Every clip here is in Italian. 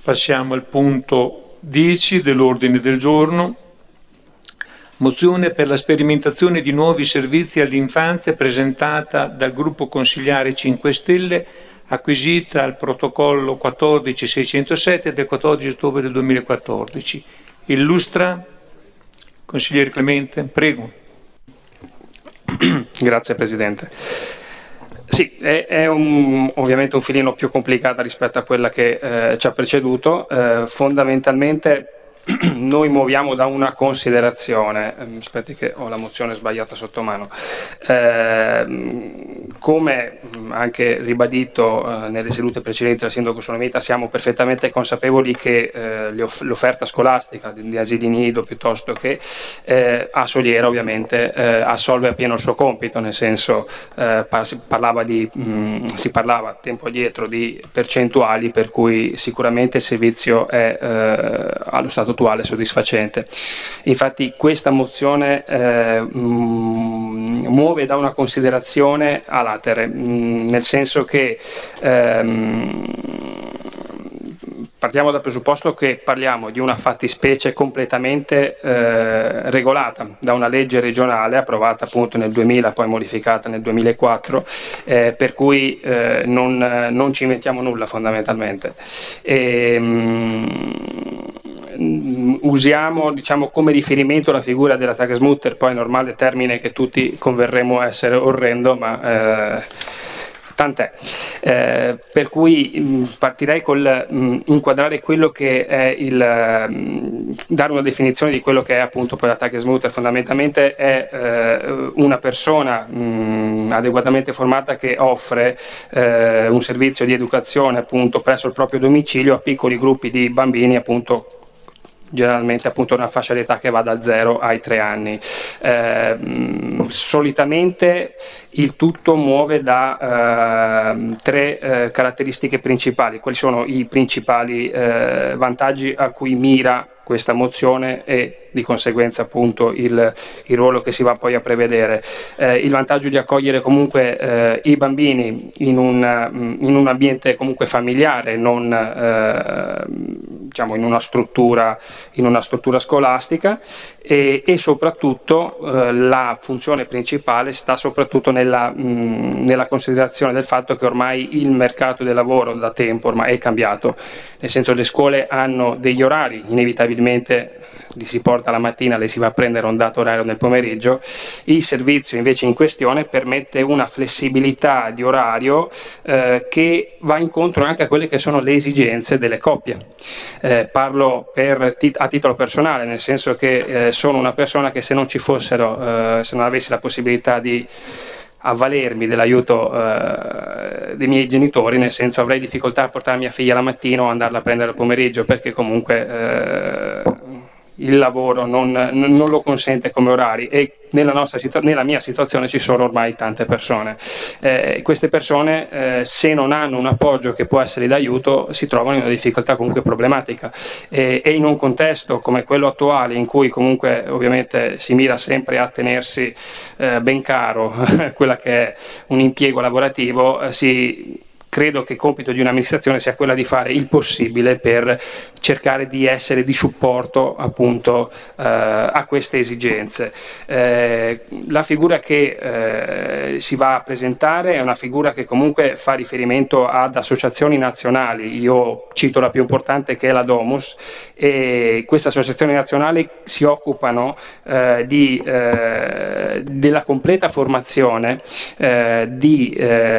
Passiamo al punto 10 dell'ordine del giorno. Mozione per la sperimentazione di nuovi servizi all'infanzia presentata dal gruppo consigliare 5 Stelle, acquisita al protocollo 14607 del 14 ottobre del 2014. Illustra, consigliere Clemente, prego. Grazie Presidente. Sì, è ovviamente un filino più complicata rispetto a quella che ci ha preceduto. Fondamentalmente noi muoviamo da una considerazione, aspetti che ho la mozione sbagliata sotto mano, come anche ribadito nelle sedute precedenti dal Sindaco Solomita, siamo perfettamente consapevoli che l'offerta scolastica di asili nido piuttosto che a Soliera ovviamente assolve appieno il suo compito, nel senso si parlava tempo addietro di percentuali per cui sicuramente il servizio è allo stato attuale soddisfacente. Infatti questa mozione muove da una considerazione a latere, nel senso che partiamo dal presupposto che parliamo di una fattispecie completamente regolata da una legge regionale approvata appunto nel 2000, poi modificata nel 2004, per cui non ci inventiamo nulla fondamentalmente. Usiamo come riferimento la figura della Tagesmutter, poi è normale, termine che tutti converremo essere orrendo, ma tant'è. Per cui partirei col inquadrare quello che è dare una definizione di quello che è appunto poi la Tagesmutter. Fondamentalmente è una persona adeguatamente formata che offre un servizio di educazione appunto presso il proprio domicilio a piccoli gruppi di bambini, appunto generalmente appunto una fascia d'età che va da 0 ai 3 anni. Solitamente il tutto muove da 3 caratteristiche principali. Quali sono i principali vantaggi a cui mira questa mozione e di conseguenza appunto il ruolo che si va poi a prevedere? Il vantaggio di accogliere comunque i bambini in un ambiente comunque familiare, non in una struttura scolastica, e soprattutto la funzione principale sta soprattutto nella considerazione del fatto che ormai il mercato del lavoro da tempo ormai è cambiato, nel senso le scuole hanno degli orari, inevitabilmente li si porta la mattina, le si va a prendere un dato orario nel pomeriggio. Il servizio invece in questione permette una flessibilità di orario che va incontro anche a quelle che sono le esigenze delle coppie. Parlo a titolo personale, nel senso che sono una persona che se non avessi la possibilità di avvalermi dell'aiuto dei miei genitori, nel senso avrei difficoltà a portare mia figlia la mattina o andarla a prendere al pomeriggio, perché comunque il lavoro non lo consente come orari, e nella mia situazione ci sono ormai tante persone. Queste persone se non hanno un appoggio che può essere d'aiuto si trovano in una difficoltà comunque problematica, e in un contesto come quello attuale in cui comunque ovviamente si mira sempre a tenersi ben caro quella che è un impiego lavorativo, credo che il compito di un'amministrazione sia quella di fare il possibile per cercare di essere di supporto appunto a queste esigenze. La figura che si va a presentare è una figura che comunque fa riferimento ad associazioni nazionali. Io cito la più importante, che è la Domus, e queste associazioni nazionali si occupano della completa formazione di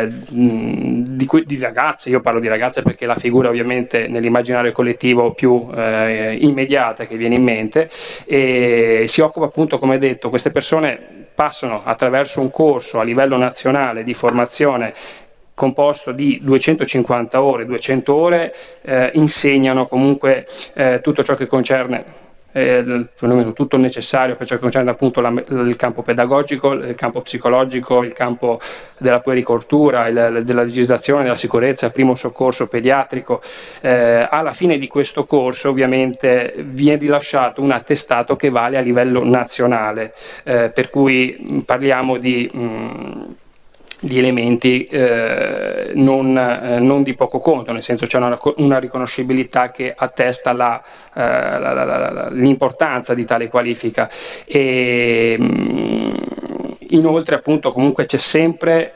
ragazze. Io parlo di ragazze perché è la figura ovviamente nell'immaginario collettivo più immediata che viene in mente, e si occupa appunto, come detto, queste persone passano attraverso un corso a livello nazionale di formazione composto di 250 ore, 200 ore insegnano comunque tutto ciò che concerne perlomeno tutto il necessario per ciò che concerne appunto il campo pedagogico, il campo psicologico, il campo della puericoltura, della legislazione, della sicurezza, il primo soccorso pediatrico. Alla fine di questo corso ovviamente viene rilasciato un attestato che vale a livello nazionale, per cui parliamo di di elementi non di poco conto, nel senso c'è una riconoscibilità che attesta l'importanza di tale qualifica. E inoltre appunto comunque c'è sempre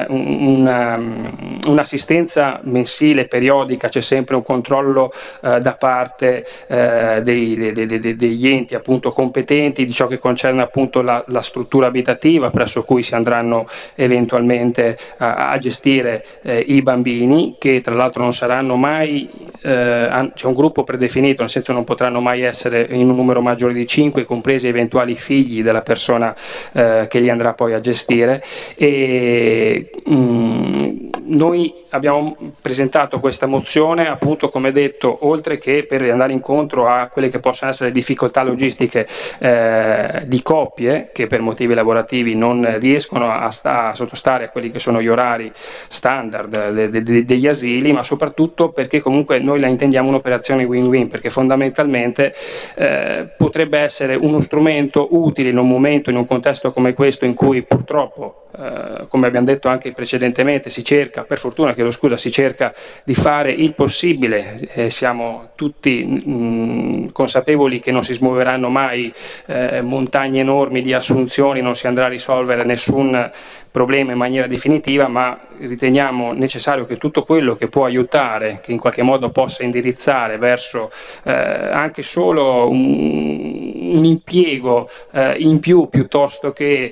un'assistenza mensile periodica, c'è sempre un controllo da parte degli enti appunto competenti di ciò che concerne appunto la struttura abitativa presso cui si andranno eventualmente a gestire i bambini, che tra l'altro non saranno mai, c'è un gruppo predefinito, nel senso non potranno mai essere in un numero maggiore di 5, compresi eventuali figli della persona che li andrà poi a gestire. E noi abbiamo presentato questa mozione appunto, come detto, oltre che per andare incontro a quelle che possono essere difficoltà logistiche di coppie che per motivi lavorativi non riescono a sottostare a quelli che sono gli orari standard degli asili, ma soprattutto perché comunque noi la intendiamo un'operazione win-win, perché fondamentalmente potrebbe essere uno strumento utile in un momento, in un contesto come questo in cui purtroppo come abbiamo detto anche precedentemente, si cerca, per fortuna si cerca di fare il possibile, siamo tutti consapevoli che non si smuoveranno mai montagne enormi di assunzioni, non si andrà a risolvere nessun problema in maniera definitiva, ma riteniamo necessario che tutto quello che può aiutare, che in qualche modo possa indirizzare verso anche solo un impiego in più piuttosto che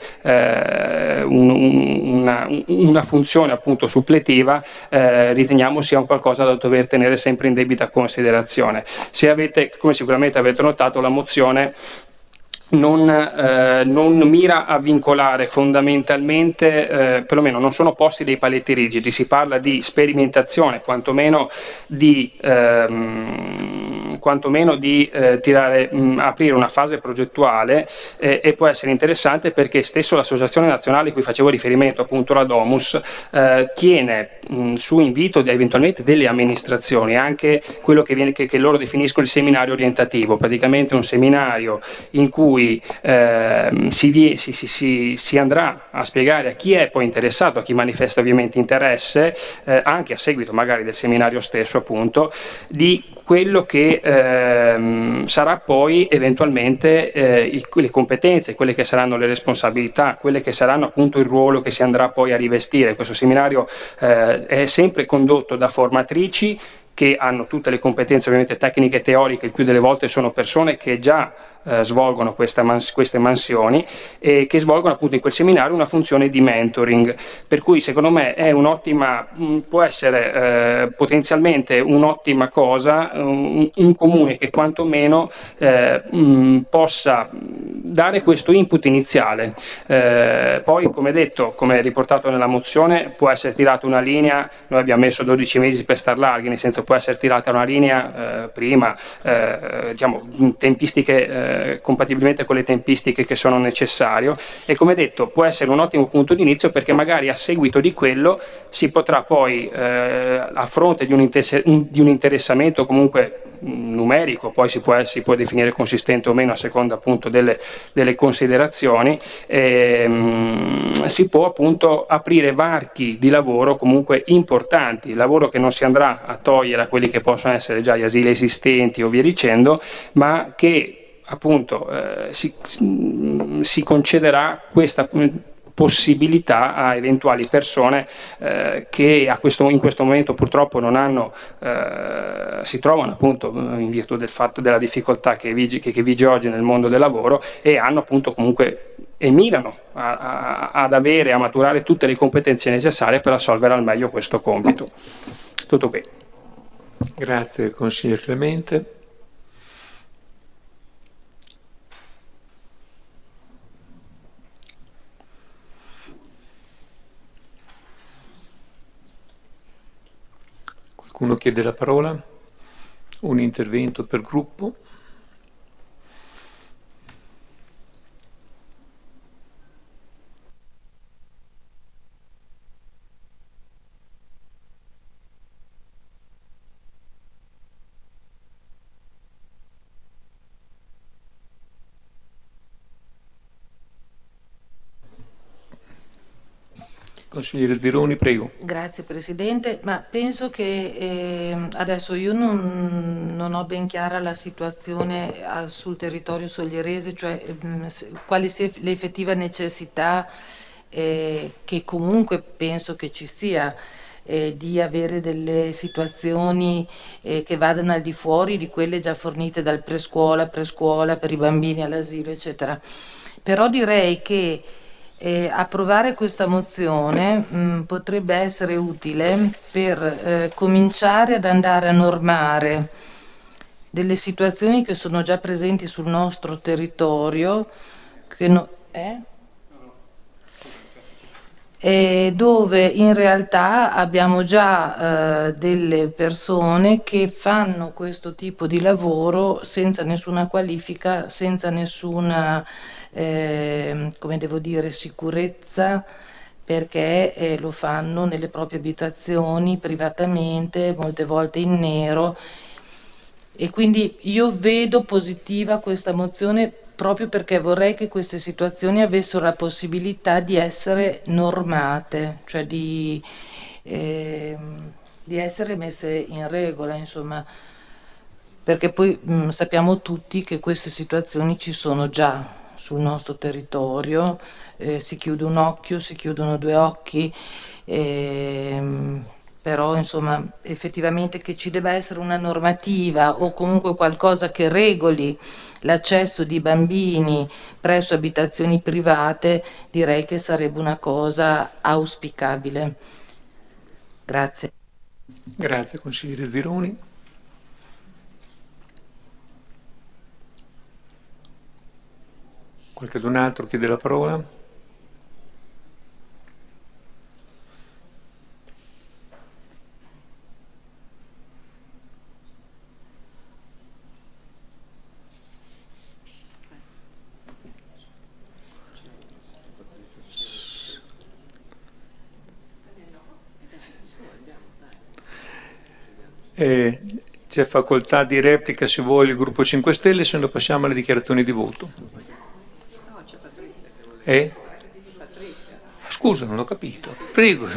una funzione appunto suppletiva, riteniamo sia un qualcosa da dover tenere sempre in debita considerazione. Se avete, come sicuramente avete notato, la mozione non mira a vincolare fondamentalmente, perlomeno non sono posti dei paletti rigidi, si parla di sperimentazione, quantomeno di aprire una fase progettuale, e può essere interessante perché stesso l'Associazione Nazionale a cui facevo riferimento, appunto la Domus, tiene su invito eventualmente delle amministrazioni anche quello che loro definiscono il seminario orientativo, praticamente un seminario in cui si andrà a spiegare a chi è poi interessato, a chi manifesta ovviamente interesse, anche a seguito magari del seminario stesso appunto, di quello che sarà poi eventualmente le competenze, quelle che saranno le responsabilità, quelle che saranno appunto il ruolo che si andrà poi a rivestire. Questo seminario è sempre condotto da formatrici che hanno tutte le competenze ovviamente tecniche e teoriche, il più delle volte sono persone che già svolgono queste mansioni e che svolgono appunto in quel seminario una funzione di mentoring, per cui secondo me è un'ottima, può essere potenzialmente un'ottima cosa, un comune che quantomeno possa dare questo input iniziale. Poi, come detto, come riportato nella mozione, può essere tirata una linea, noi abbiamo messo 12 mesi per star larghi, nel senso può essere tirata una linea prima, diciamo, tempistiche compatibilmente con le tempistiche che sono necessarie, e come detto può essere un ottimo punto di inizio, perché magari a seguito di quello si potrà poi a fronte di un interessamento comunque numerico, poi si può definire consistente o meno a seconda appunto delle considerazioni, si può appunto aprire varchi di lavoro comunque importanti, lavoro che non si andrà a togliere a quelli che possono essere già gli asili esistenti o via dicendo, ma che appunto si concederà questa possibilità a eventuali persone che in questo momento purtroppo non hanno, si trovano appunto in virtù del fatto della difficoltà che vige oggi nel mondo del lavoro, e hanno appunto comunque e mirano ad avere, a maturare tutte le competenze necessarie per assolvere al meglio questo compito. Tutto qui. Grazie consigliere Clemente. Qualcuno chiede la parola? Un intervento per gruppo? Consigliere Zironi, prego. Grazie Presidente, ma penso che adesso io non ho ben chiara la situazione sul territorio soglierese, cioè quale sia l'effettiva necessità che comunque penso che ci sia di avere delle situazioni che vadano al di fuori di quelle già fornite dal prescuola per i bambini all'asilo, eccetera. Però direi che approvare questa mozione potrebbe essere utile per cominciare ad andare a normare delle situazioni che sono già presenti sul nostro territorio, dove in realtà abbiamo già delle persone che fanno questo tipo di lavoro senza nessuna qualifica, senza nessuna come devo dire, sicurezza, perché lo fanno nelle proprie abitazioni, privatamente, molte volte in nero. E quindi io vedo positiva questa mozione proprio perché vorrei che queste situazioni avessero la possibilità di essere normate, cioè di essere messe in regola, insomma, perché poi sappiamo tutti che queste situazioni ci sono già sul nostro territorio, si chiude un occhio, si chiudono due occhi, però insomma effettivamente che ci debba essere una normativa o comunque qualcosa che regoli l'accesso di bambini presso abitazioni private, direi che sarebbe una cosa auspicabile. Grazie. Grazie consigliere Zironi. Qualcun altro chiede la parola? C'è facoltà di replica se vuole il gruppo 5 Stelle, se no passiamo alle dichiarazioni di voto. Scusa, non ho capito. Prego.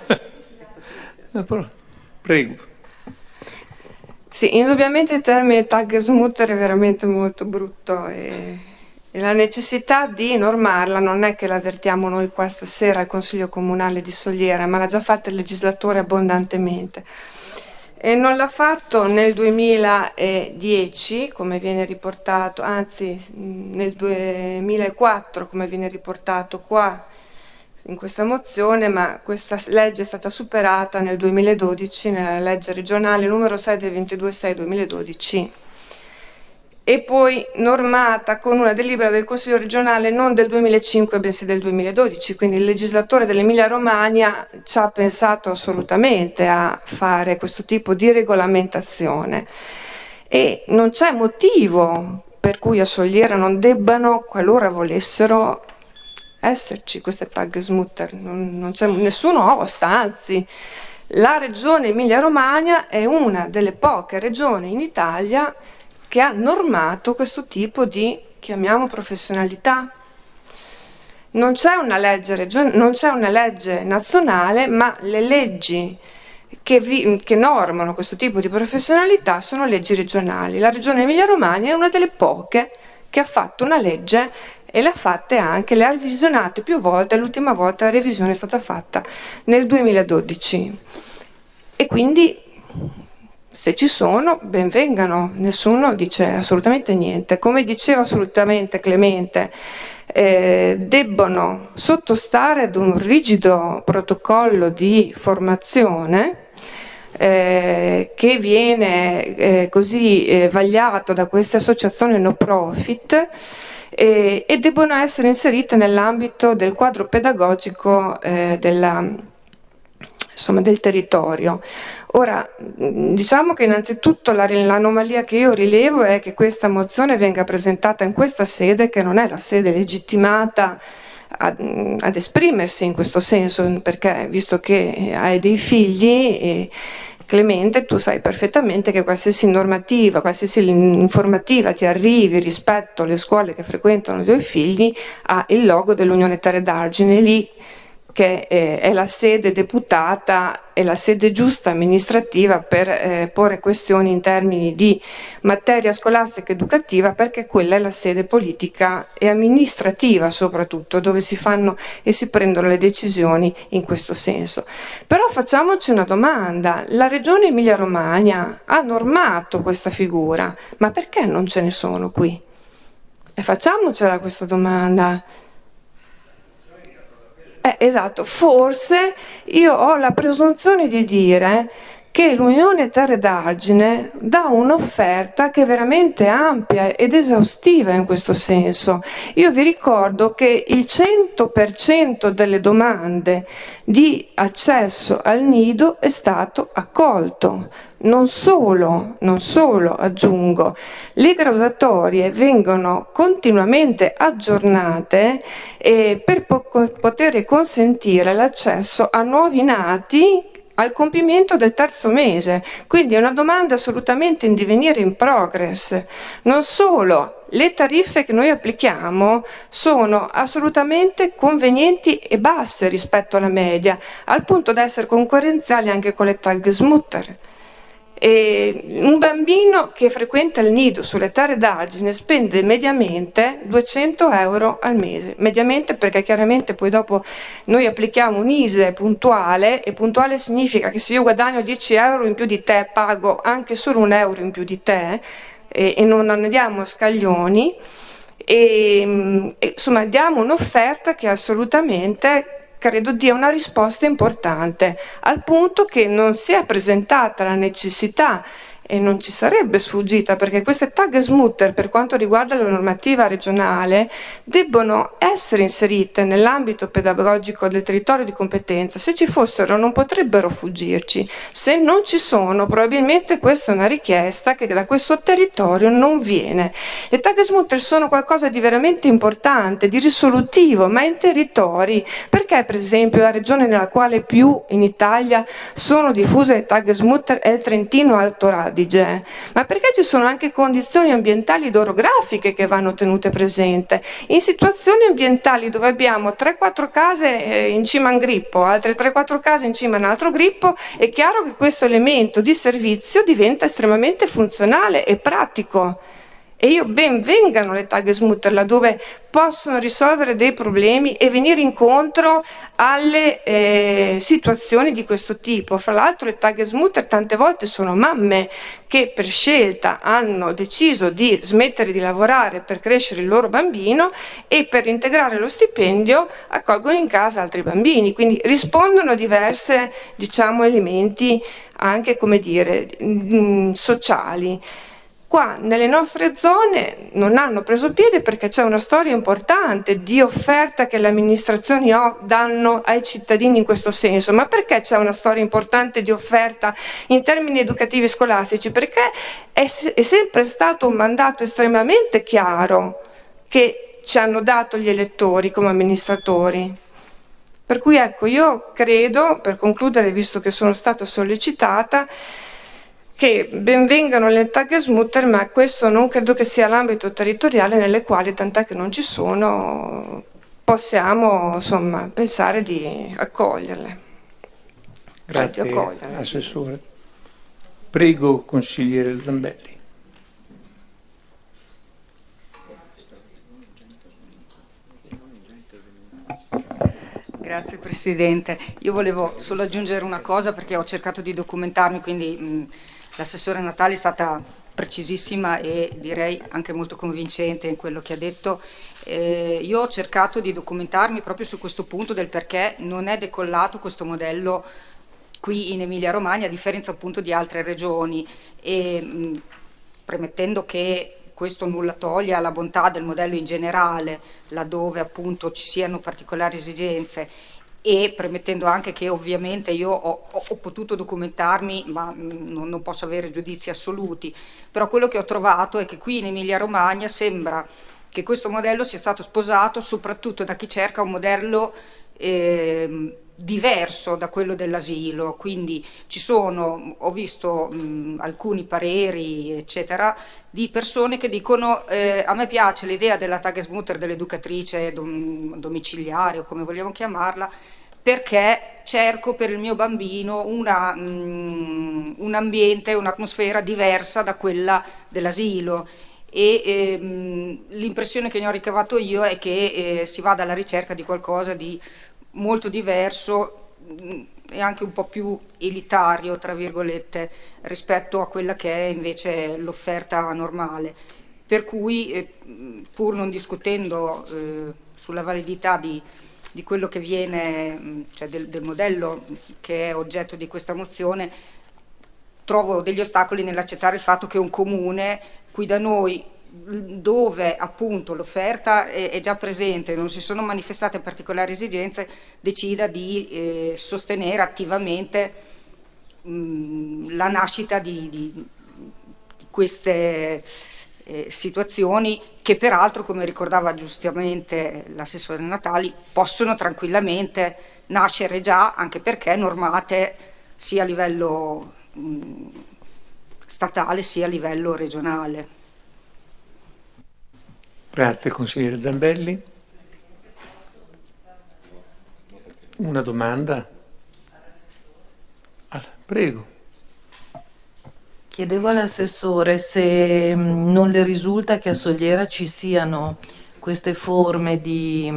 Prego. Sì, indubbiamente il termine tag smutter è veramente molto brutto e la necessità di normarla non è che l'avvertiamo noi qua stasera al Consiglio Comunale di Soliera, ma l'ha già fatto il legislatore abbondantemente. E non l'ha fatto nel 2010, come viene riportato, anzi nel 2004, come viene riportato qua in questa mozione, ma questa legge è stata superata nel 2012 nella legge regionale numero 6 del 22/6/2012 e poi normata con una delibera del Consiglio regionale non del 2005 bensì del 2012, quindi il legislatore dell'Emilia Romagna ci ha pensato assolutamente a fare questo tipo di regolamentazione e non c'è motivo per cui a Soliera non debbano, qualora volessero esserci queste tag smutter, non c'è nessuno osta, anzi la regione Emilia Romagna è una delle poche regioni in Italia che ha normato questo tipo di, chiamiamo, professionalità. Non c'è una legge nazionale, ma le leggi che normano questo tipo di professionalità sono leggi regionali. La regione Emilia-Romagna è una delle poche che ha fatto una legge e le ha fatte anche, le ha revisionate più volte, l'ultima volta la revisione è stata fatta nel 2012. E quindi se ci sono, ben vengano, nessuno dice assolutamente niente. Come diceva assolutamente Clemente, debbono sottostare ad un rigido protocollo di formazione che viene così vagliato da queste associazioni no profit e debbono essere inserite nell'ambito del quadro pedagogico del territorio. Ora, diciamo che innanzitutto l'anomalia che io rilevo è che questa mozione venga presentata in questa sede, che non è la sede legittimata ad esprimersi in questo senso, perché visto che hai dei figli, Clemente, tu sai perfettamente che qualsiasi normativa, qualsiasi informativa ti arrivi rispetto alle scuole che frequentano i tuoi figli ha il logo dell'Unione Terre d'Argine. Lì che è la sede deputata e la sede giusta amministrativa per porre questioni in termini di materia scolastica educativa, perché quella è la sede politica e amministrativa soprattutto, dove si fanno e si prendono le decisioni in questo senso. Però facciamoci una domanda: la Regione Emilia-Romagna ha normato questa figura, ma perché non ce ne sono qui? E facciamocela questa domanda. Esatto, forse io ho la presunzione di dire che l'Unione Terre d'Argine dà un'offerta che è veramente ampia ed esaustiva in questo senso. Io vi ricordo che il 100% delle domande di accesso al nido è stato accolto. Non solo, aggiungo, le graduatorie vengono continuamente aggiornate per poter consentire l'accesso a nuovi nati al compimento del terzo mese, quindi è una domanda assolutamente in divenire, in progress. Non solo, le tariffe che noi applichiamo sono assolutamente convenienti e basse rispetto alla media, al punto da essere concorrenziali anche con le Tagesmutter. E un bambino che frequenta il nido sulle Terre d'Argine spende mediamente 200 euro al mese, mediamente, perché chiaramente poi dopo noi applichiamo un ISEE puntuale, e puntuale significa che se io guadagno 10 euro in più di te pago anche solo 1 euro in più di te, e non andiamo a scaglioni, e insomma diamo un'offerta che assolutamente credo dia una risposta importante, al punto che non si è presentata la necessità, e non ci sarebbe sfuggita, perché queste Tagesmutter, per quanto riguarda la normativa regionale, debbono essere inserite nell'ambito pedagogico del territorio di competenza. Se ci fossero non potrebbero fuggirci, se non ci sono probabilmente questa è una richiesta che da questo territorio non viene. Le Tagesmutter sono qualcosa di veramente importante, di risolutivo, ma in territori, perché per esempio la regione nella quale più in Italia sono diffuse le Tagesmutter è il Trentino Alto Adige, ma perché ci sono anche condizioni ambientali ed orografiche che vanno tenute presente. In situazioni ambientali dove abbiamo 3-4 case in cima a un grippo, altre 3-4 case in cima a un altro grippo, è chiaro che questo elemento di servizio diventa estremamente funzionale e pratico. E io ben vengano le Tagesmutter laddove possono risolvere dei problemi e venire incontro alle situazioni di questo tipo. Fra l'altro le Tagesmutter tante volte sono mamme che per scelta hanno deciso di smettere di lavorare per crescere il loro bambino e per integrare lo stipendio accolgono in casa altri bambini, quindi rispondono a diverse, diciamo, elementi anche, come dire, sociali. Qua nelle nostre zone non hanno preso piede perché c'è una storia importante di offerta che le amministrazioni danno ai cittadini in questo senso. Ma perché c'è una storia importante di offerta in termini educativi e scolastici? Perché è sempre stato un mandato estremamente chiaro che ci hanno dato gli elettori come amministratori. Per cui ecco, io credo, per concludere, visto che sono stata sollecitata, che benvengano le Tagesmutter, ma questo non credo che sia l'ambito territoriale nelle quali, tant'è che non ci sono, possiamo insomma pensare di accoglierle. Grazie, di accoglierle. Assessore. Prego, consigliere Zambelli. Grazie Presidente. Io volevo solo aggiungere una cosa, perché ho cercato di documentarmi, quindi l'assessore Natali è stata precisissima e direi anche molto convincente in quello che ha detto. Io ho cercato di documentarmi proprio su questo punto del perché non è decollato questo modello qui in Emilia Romagna, a differenza appunto di altre regioni, e premettendo che questo nulla toglie alla bontà del modello in generale, laddove appunto ci siano particolari esigenze, e premettendo anche che ovviamente io ho potuto documentarmi, ma non posso avere giudizi assoluti, però quello che ho trovato è che qui in Emilia Romagna sembra che questo modello sia stato sposato soprattutto da chi cerca un modello diverso da quello dell'asilo. Quindi ci sono, ho visto alcuni pareri eccetera di persone che dicono a me piace l'idea della Tagesmutter, dell'educatrice domiciliare o come vogliamo chiamarla, perché cerco per il mio bambino un ambiente, un'atmosfera diversa da quella dell'asilo. E l'impressione che ne ho ricavato io è che si vada alla ricerca di qualcosa di molto diverso e anche un po' più elitario, tra virgolette, rispetto a quella che è invece l'offerta normale. Per cui, pur non discutendo sulla validità di quello che viene, cioè del modello che è oggetto di questa mozione, trovo degli ostacoli nell'accettare il fatto che un comune qui da noi, dove appunto l'offerta è già presente, non si sono manifestate particolari esigenze, decida di sostenere attivamente la nascita di queste situazioni che peraltro, come ricordava giustamente l'assessore Natali, possono tranquillamente nascere già, anche perché normate sia a livello statale sia a livello regionale. Grazie consigliere Zambelli. Una domanda? Prego. Chiedevo all'assessore se non le risulta che a Sogliera ci siano queste forme di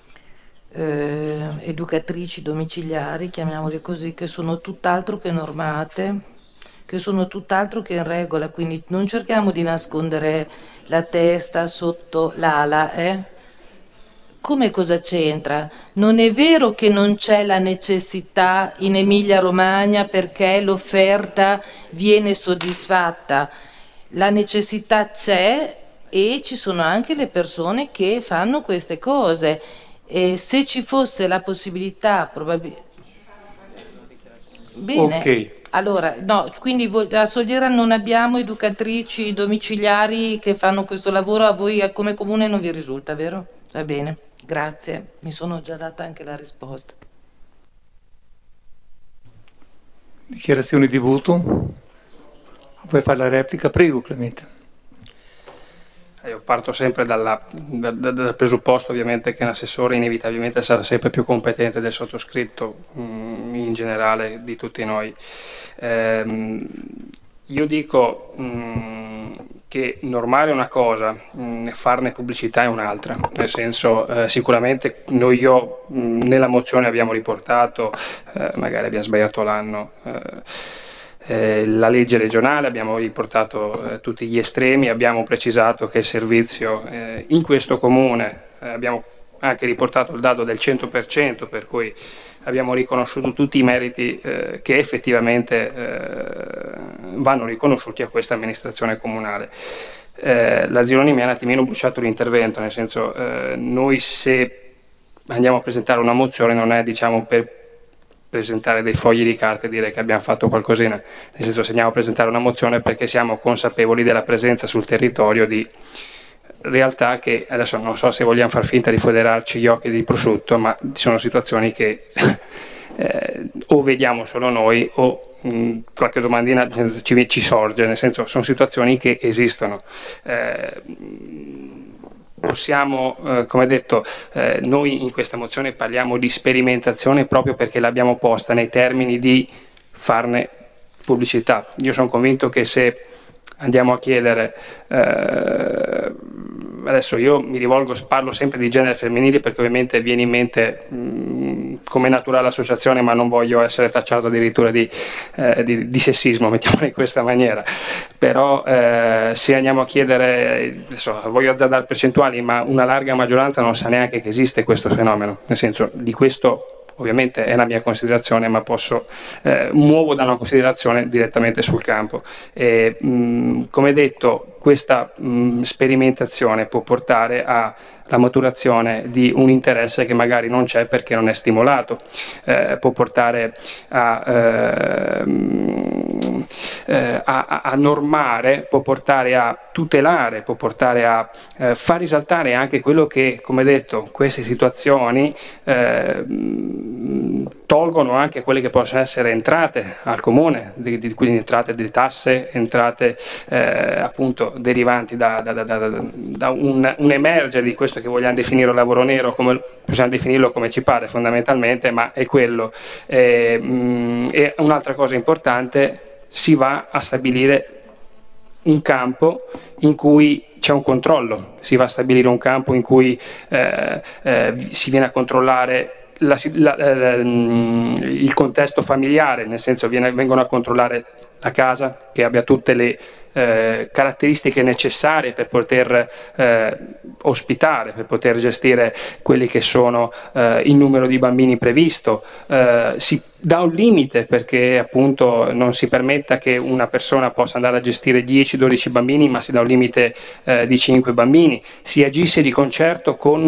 educatrici domiciliari, chiamiamole così, che sono tutt'altro che normate, che sono tutt'altro che in regola, quindi non cerchiamo di nascondere la testa sotto l'ala, Come cosa c'entra? Non è vero che non c'è la necessità in Emilia-Romagna perché l'offerta viene soddisfatta. La necessità c'è e ci sono anche le persone che fanno queste cose. E se ci fosse la possibilità, probabilmente... Bene. Ok. Allora, no, quindi a Sogliera non abbiamo educatrici domiciliari che fanno questo lavoro, a voi come comune non vi risulta, vero? Va bene. Grazie, mi sono già data anche la risposta. Dichiarazioni di voto? Vuoi fare la replica? Prego Clemente. Io parto sempre dal presupposto ovviamente che un assessore inevitabilmente sarà sempre più competente del sottoscritto, in generale di tutti noi. Io dico che normare è una cosa, farne pubblicità è un'altra, nel senso sicuramente io nella mozione abbiamo riportato, magari abbiamo sbagliato l'anno, la legge regionale, abbiamo riportato tutti gli estremi, abbiamo precisato che il servizio in questo comune, abbiamo anche riportato il dato del 100%, per cui abbiamo riconosciuto tutti i meriti che effettivamente vanno riconosciuti a questa amministrazione comunale. La Zironi mi ha un attimino bruciato l'intervento, nel senso noi se andiamo a presentare una mozione non è diciamo per presentare dei fogli di carta e dire che abbiamo fatto qualcosina, nel senso se andiamo a presentare una mozione perché siamo consapevoli della presenza sul territorio di realtà che adesso non so se vogliamo far finta di foderarci gli occhi di prosciutto, ma sono situazioni che o vediamo solo noi o qualche domandina ci sorge, nel senso sono situazioni che esistono. Possiamo, come detto, noi in questa mozione parliamo di sperimentazione proprio perché l'abbiamo posta nei termini di farne pubblicità. Io sono convinto che se andiamo a chiedere, adesso io mi rivolgo, parlo sempre di genere femminile perché ovviamente viene in mente come naturale associazione, ma non voglio essere tacciato addirittura di sessismo, mettiamolo in questa maniera, però se andiamo a chiedere, adesso voglio azzardare percentuali, ma una larga maggioranza non sa neanche che esiste questo fenomeno, nel senso di questo ovviamente è la mia considerazione, ma muovo da una considerazione direttamente sul campo. Come detto, questa sperimentazione può portare alla maturazione di un interesse che magari non c'è perché non è stimolato, può portare a normare, può portare a tutelare, può portare a far risaltare anche quello che, come detto, queste situazioni tolgono anche quelle che possono essere entrate al comune, quindi entrate di tasse, entrate appunto appunto derivanti da un emergere di questo che vogliamo definire lavoro nero, come possiamo definirlo come ci pare fondamentalmente, ma è quello. E un'altra cosa importante, si va a stabilire un campo in cui c'è un controllo, si va a stabilire un campo in cui si viene a controllare il contesto familiare, nel senso vengono a controllare la casa che abbia tutte le caratteristiche necessarie per poter ospitare, per poter gestire quelli che sono il numero di bambini previsto. Si dà un limite perché appunto non si permetta che una persona possa andare a gestire 10-12 bambini, ma si dà un limite di 5 bambini. Si agisce di concerto con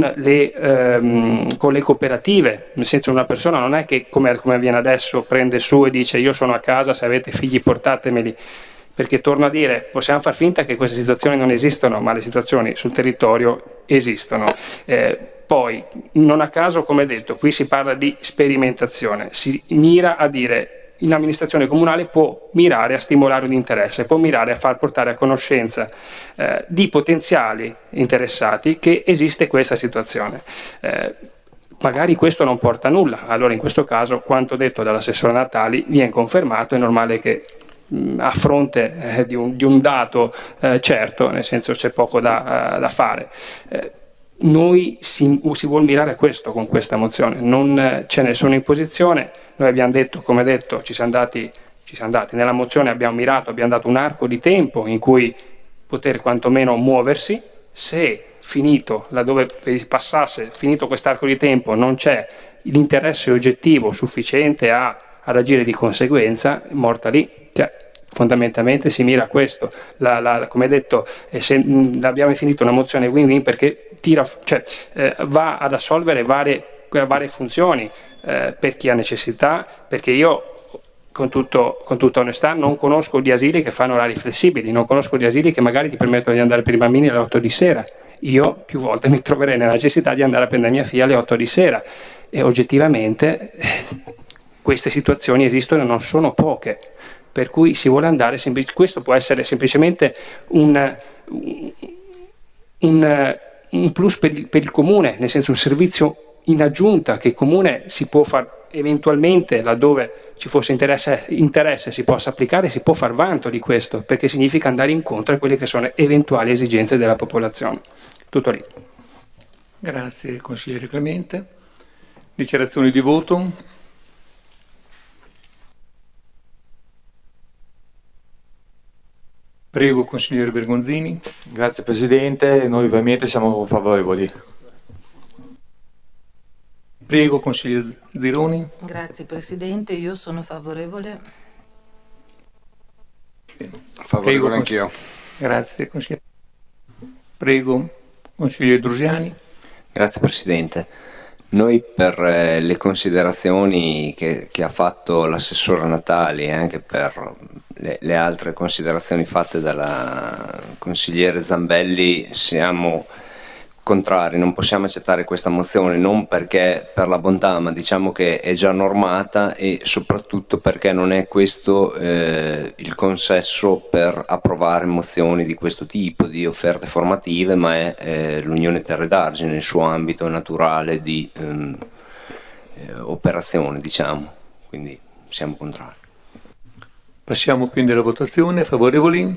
le cooperative, nel senso una persona non è che come avviene adesso prende su e dice io sono a casa, se avete figli portatemeli, perché torno a dire, possiamo far finta che queste situazioni non esistono, ma le situazioni sul territorio esistono. Poi, non a caso, come detto, qui si parla di sperimentazione, si mira a dire l'amministrazione comunale può mirare a stimolare un interesse, può mirare a far portare a conoscenza di potenziali interessati che esiste questa situazione. Magari questo non porta a nulla, allora in questo caso quanto detto dall'assessore Natali viene confermato, è normale che a fronte di un dato certo, nel senso c'è poco da fare. Noi si vuol mirare a questo con questa mozione, non c'è nessuna imposizione, noi abbiamo detto, come detto, ci siamo andati, nella mozione abbiamo mirato, abbiamo dato un arco di tempo in cui poter quantomeno muoversi, se finito, laddove passasse, finito quest'arco di tempo, non c'è l'interesse oggettivo sufficiente ad agire di conseguenza, morta lì. Cioè, fondamentalmente si mira a questo. Come detto, abbiamo definito una mozione win-win perché va ad assolvere varie funzioni per chi ha necessità, perché io con tutta onestà non conosco di asili che fanno orari flessibili, non conosco di asili che magari ti permettono di andare per i bambini alle 8 di sera. Io più volte mi troverei nella necessità di andare a prendere mia figlia alle 8 di sera e oggettivamente queste situazioni esistono e non sono poche, per cui si vuole andare questo può essere semplicemente un plus per il comune, nel senso un servizio in aggiunta che il comune si può far eventualmente, laddove ci fosse interesse si possa applicare, si può far vanto di questo, perché significa andare incontro a quelle che sono eventuali esigenze della popolazione. Tutto lì. Grazie consigliere Clemente. Dichiarazioni di voto. Prego consigliere Bergonzini. Grazie Presidente, noi ovviamente siamo favorevoli. Prego consigliere Zironi. Grazie Presidente, io sono favorevole. Favorevole anch'io. Grazie consigliere. Prego consigliere Drusiani. Grazie Presidente. Noi per le considerazioni che ha fatto l'assessore Natali e anche per le altre considerazioni fatte dalla consigliere Zambelli siamo contrari, non possiamo accettare questa mozione, non perché per la bontà, ma diciamo che è già normata e soprattutto perché non è questo il consesso per approvare mozioni di questo tipo, di offerte formative, ma è l'Unione Terre d'Argine, il suo ambito naturale di operazione, diciamo, quindi siamo contrari. Passiamo quindi alla votazione. Favorevoli?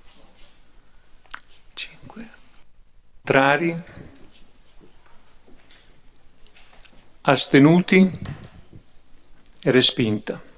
5. Contrari? Astenuti? Respinta.